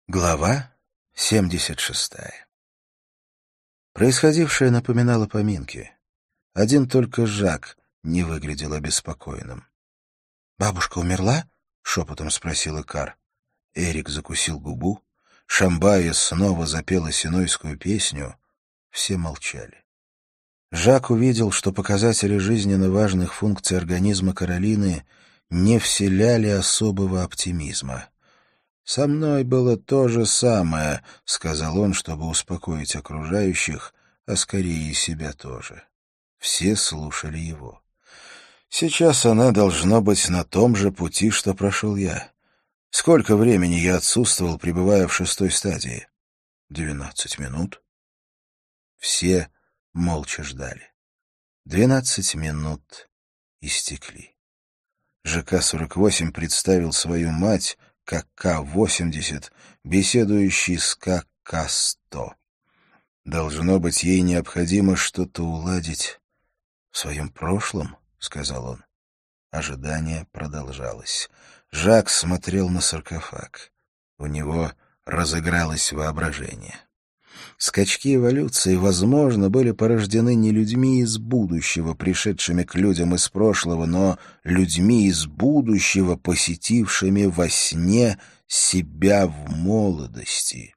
Глава 76. Происходившее напоминало поминки. Один только Жак не выглядел обеспокоенным. «Бабушка умерла?» — шепотом спросил Икар. Эрик закусил губу. Шамбая снова запела синойскую песню. Все молчали. Жак увидел, что показатели жизненно важных функций организма Каролины не вселяли особого оптимизма. «Со мной было то же самое», — сказал он, чтобы успокоить окружающих, а скорее и себя тоже. Все слушали его. «Сейчас она должно быть на том же пути, что прошел я. Сколько времени я отсутствовал, пребывая в 6-й стадии? 12 минут». Все молча ждали. 12 минут истекли. ЖК-48 представил свою мать как К-80, беседующий с КК-100. «Должно быть, ей необходимо что-то уладить в своем прошлом», — сказал он. Ожидание продолжалось. Жак смотрел на саркофаг. У него разыгралось воображение. Скачки эволюции, возможно, были порождены не людьми из будущего, пришедшими к людям из прошлого, но людьми из будущего, посетившими во сне себя в молодости.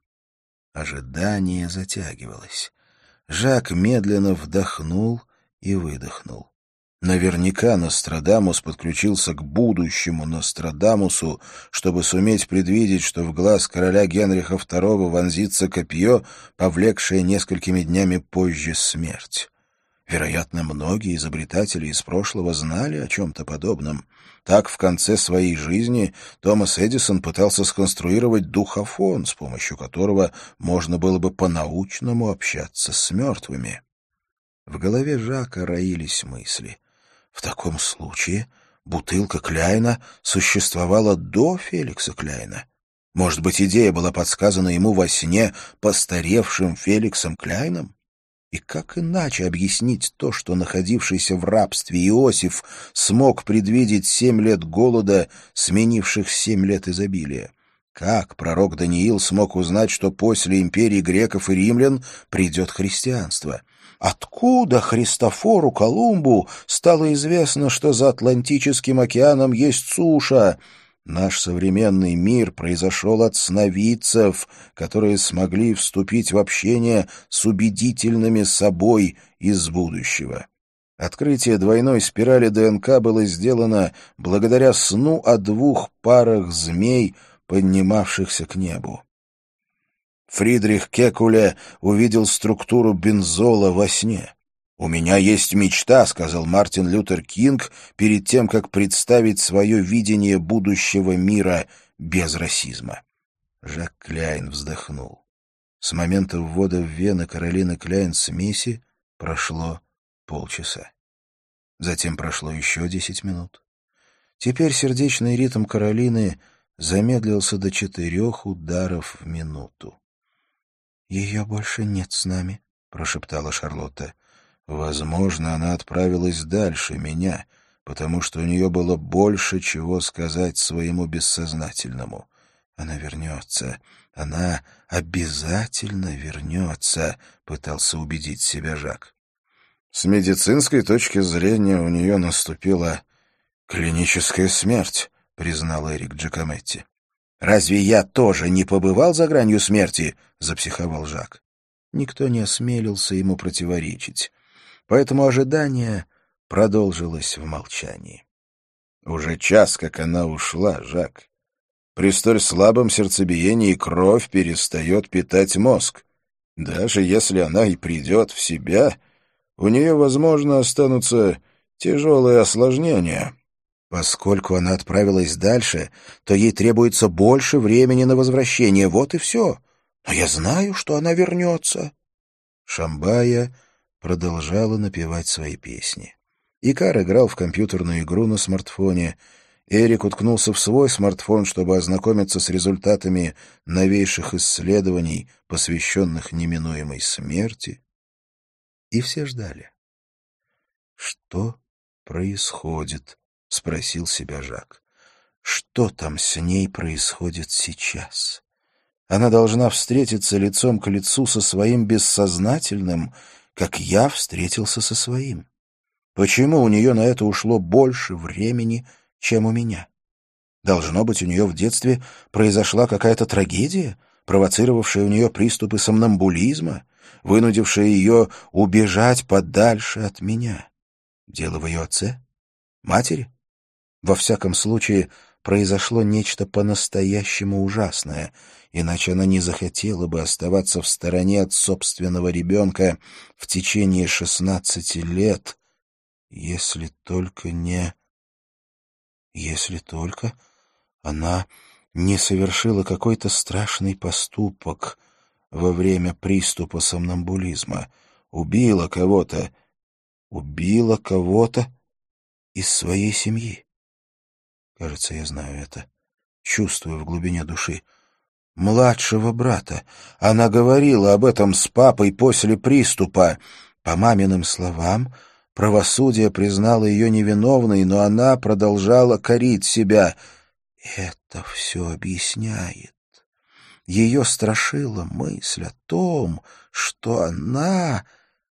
Ожидание затягивалось. Жак медленно вдохнул и выдохнул. Наверняка Нострадамус подключился к будущему Нострадамусу, чтобы суметь предвидеть, что в глаз короля Генриха II вонзится копье, повлекшее несколькими днями позже смерть. Вероятно, многие изобретатели из прошлого знали о чем-то подобном. Так, в конце своей жизни Томас Эдисон пытался сконструировать духофон, с помощью которого можно было бы по-научному общаться с мертвыми. В голове Жака роились мысли. В таком случае бутылка Кляйна существовала до Феликса Кляйна. Может быть, идея была подсказана ему во сне постаревшим Феликсом Кляйном? И как иначе объяснить то, что находившийся в рабстве Иосиф смог предвидеть 7 лет голода, сменивших 7 лет изобилия? Как пророк Даниил смог узнать, что после империи греков и римлян придет христианство? Откуда Христофору Колумбу стало известно, что за Атлантическим океаном есть суша? Наш современный мир произошел от сновидцев, которые смогли вступить в общение с убедительными собой из будущего. Открытие двойной спирали ДНК было сделано благодаря сну о 2 парах змей, поднимавшихся к небу. Фридрих Кекуле увидел структуру бензола во сне. «У меня есть мечта», — сказал Мартин Лютер Кинг перед тем, как представить свое видение будущего мира без расизма. Жак Кляйн вздохнул. С момента ввода в вены Каролины Кляйн смеси прошло полчаса. Затем прошло еще 10 минут. Теперь сердечный ритм Каролины замедлился до 4 ударов в минуту. «Ее больше нет с нами», — прошептала Шарлотта. «Возможно, она отправилась дальше меня, потому что у нее было больше чего сказать своему бессознательному. Она вернется. Она обязательно вернется», — пытался убедить себя Жак. С медицинской точки зрения у нее наступила клиническая смерть, признал Эрик Джакометти. «Разве я тоже не побывал за гранью смерти?» — запсиховал Жак. Никто не осмелился ему противоречить, поэтому ожидание продолжилось в молчании. «Уже час, как она ушла, Жак. При столь слабом сердцебиении кровь перестает питать мозг. Даже если она и придет в себя, у нее, возможно, останутся тяжелые осложнения». Поскольку она отправилась дальше, то ей требуется больше времени на возвращение. Вот и все. Но я знаю, что она вернется. Шамбая продолжала напевать свои песни. Икар играл в компьютерную игру на смартфоне. Эрик уткнулся в свой смартфон, чтобы ознакомиться с результатами новейших исследований, посвященных неминуемой смерти. И все ждали. Что происходит? — спросил себя Жак. «Что там с ней происходит сейчас? Она должна встретиться лицом к лицу со своим бессознательным, как я встретился со своим. Почему у нее на это ушло больше времени, чем у меня? Должно быть, у нее в детстве произошла какая-то трагедия, провоцировавшая у нее приступы сомнамбулизма, вынудившая ее убежать подальше от меня. Дело в ее отце? Матери? Во всяком случае, произошло нечто по-настоящему ужасное, иначе она не захотела бы оставаться в стороне от собственного ребенка в течение 16 лет, если только она не совершила какой-то страшный поступок во время приступа сомнамбулизма, убила кого-то из своей семьи. Кажется, я знаю это. Чувствую в глубине души. Младшего брата. Она говорила об этом с папой после приступа. По маминым словам, правосудие признало ее невиновной, но она продолжала корить себя. Это все объясняет. Ее страшила мысль о том, что она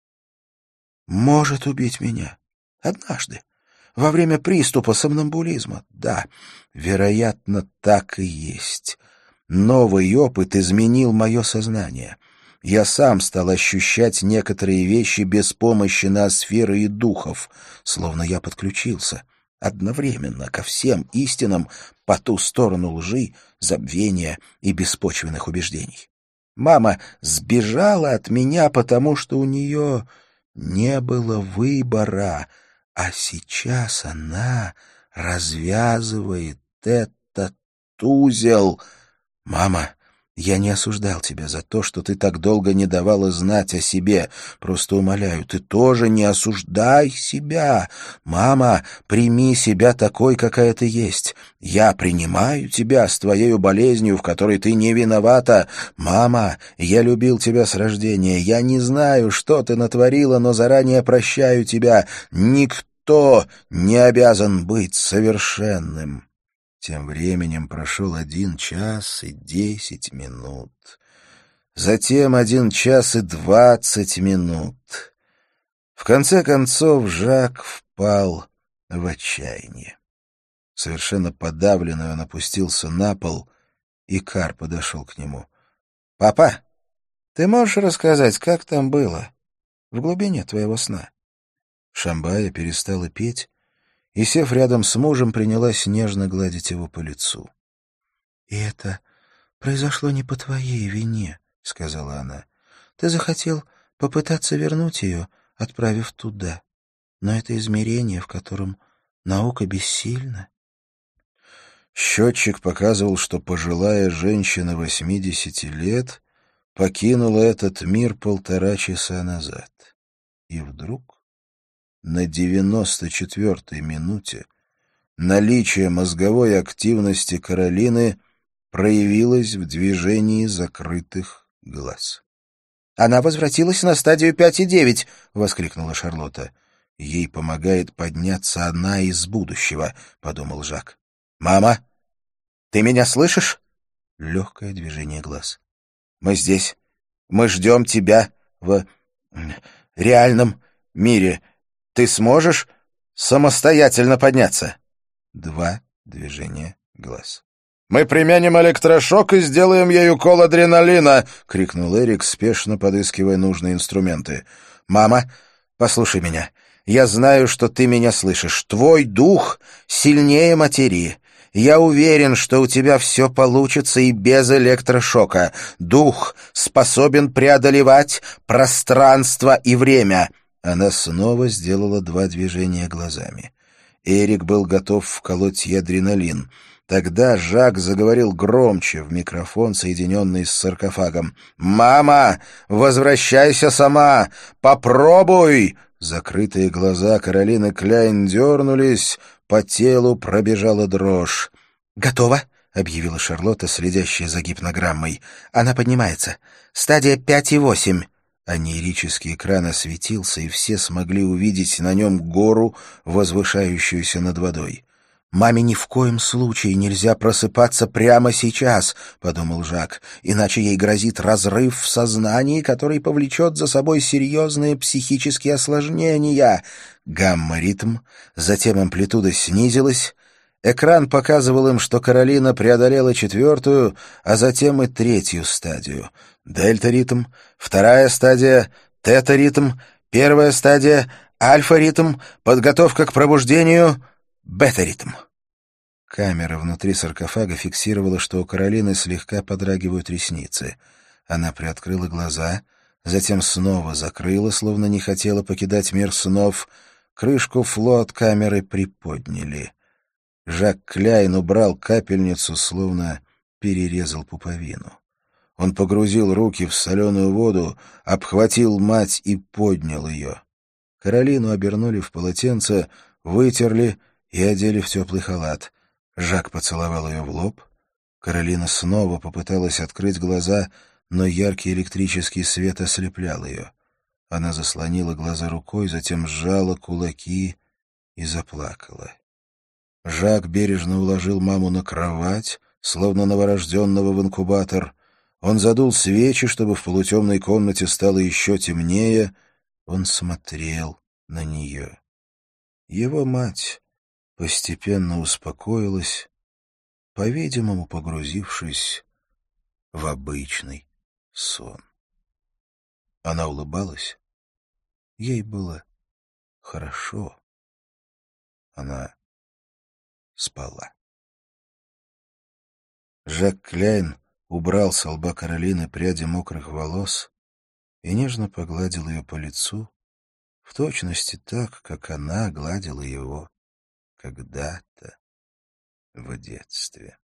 может убить меня. Однажды. Во время приступа сомнамбулизма. Да, вероятно, так и есть. Новый опыт изменил мое сознание. Я сам стал ощущать некоторые вещи без помощи ноосферы и духов, словно я подключился одновременно ко всем истинам по ту сторону лжи, забвения и беспочвенных убеждений. Мама сбежала от меня, потому что у нее не было выбора, а сейчас она развязывает этот узел. Мама, я не осуждал тебя за то, что ты так долго не давала знать о себе. Просто умоляю, ты тоже не осуждай себя. Мама, прими себя такой, какая ты есть. Я принимаю тебя с твоею болезнью, в которой ты не виновата. Мама, я любил тебя с рождения. Я не знаю, что ты натворила, но заранее прощаю тебя. Никто не обязан быть совершенным. Тем временем прошел 1 час и 10 минут. Затем 1 час и 20 минут. В конце концов Жак впал в отчаяние. Совершенно подавленный он опустился на пол, и Кар подошел к нему. — Папа, ты можешь рассказать, как там было в глубине твоего сна? Шамбая перестала петь и, сев рядом с мужем, принялась нежно гладить его по лицу. — И это произошло не по твоей вине, — сказала она. — Ты захотел попытаться вернуть ее, отправив туда. Но это измерение, в котором наука бессильна. Счетчик показывал, что пожилая женщина 80 лет покинула этот мир 1,5 часа назад. И вдруг на 94-й минуте наличие мозговой активности Каролины проявилось в движении закрытых глаз. «Она возвратилась на стадию 5,9!» — воскликнула Шарлотта. «Ей помогает подняться она из будущего», — подумал Жак. «Мама, ты меня слышишь?» Легкое движение глаз. «Мы здесь. Мы ждем тебя в реальном мире. Ты сможешь самостоятельно подняться?» 2 движения глаз. «Мы применим электрошок и сделаем ей укол адреналина!» — крикнул Эрик, спешно подыскивая нужные инструменты. «Мама, послушай меня. Я знаю, что ты меня слышишь. Твой дух сильнее материи. Я уверен, что у тебя все получится и без электрошока. Дух способен преодолевать пространство и время». Она снова сделала 2 движения глазами. Эрик был готов вколоть ей адреналин. Тогда Жак заговорил громче в микрофон, соединенный с саркофагом. «Мама, возвращайся сама! Попробуй!» Закрытые глаза Каролины Кляйн дернулись, по телу пробежала дрожь. «Готово!» — объявила Шарлотта, следящая за гипнограммой. «Она поднимается. Стадия 5,8». Анеирический экран осветился, и все смогли увидеть на нем гору, возвышающуюся над водой. «Маме ни в коем случае нельзя просыпаться прямо сейчас», — подумал Жак, «иначе ей грозит разрыв в сознании, который повлечет за собой серьезные психические осложнения». Гамма-ритм, затем амплитуда снизилась. Экран показывал им, что Каролина преодолела 4-ю, а затем и 3-ю стадию. Дельта-ритм, 2-я стадия, тета-ритм, 1-я стадия, альфа-ритм, подготовка к пробуждению, бета-ритм. Камера внутри саркофага фиксировала, что у Каролины слегка подрагивают ресницы. Она приоткрыла глаза, затем снова закрыла, словно не хотела покидать мир снов. Крышку флот камеры приподняли. Жак Кляйн убрал капельницу, словно перерезал пуповину. Он погрузил руки в соленую воду, обхватил мать и поднял ее. Каролину обернули в полотенце, вытерли и одели в теплый халат. Жак поцеловал ее в лоб. Каролина снова попыталась открыть глаза, но яркий электрический свет ослеплял ее. Она заслонила глаза рукой, затем сжала кулаки и заплакала. Жак бережно уложил маму на кровать, словно новорожденного в инкубатор. Он задул свечи, чтобы в полутемной комнате стало еще темнее. Он смотрел на нее. Его мать постепенно успокоилась, по-видимому, погрузившись в обычный сон. Она улыбалась. Ей было хорошо. Она спала. Жак Кляйн убрал с лба Каролины пряди мокрых волос и нежно погладил ее по лицу, в точности так, как она гладила его когда-то в детстве.